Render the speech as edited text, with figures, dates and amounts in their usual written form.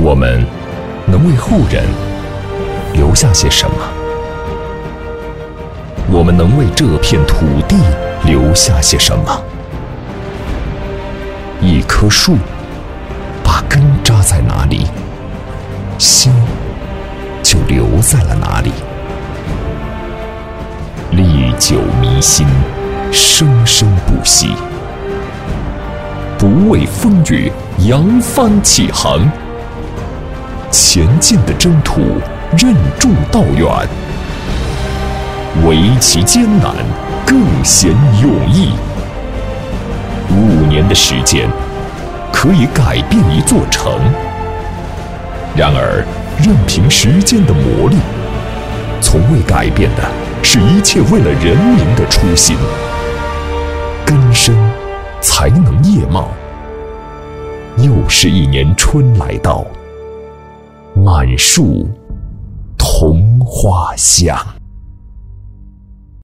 我们能为后人留下些什么？我们能为这片土地留下些什么？一棵树，把根扎在哪里，心就留在了哪里。历久弥新，生生不息，不畏风雨，扬帆起航。前进的征途，任重道远，唯其艰难，更显勇毅。5年的时间，可以改变一座城。然而，任凭时间的磨砺，从未改变的是一切为了人民的初心。根深才能叶茂。又是一年春来到，满树桐花香。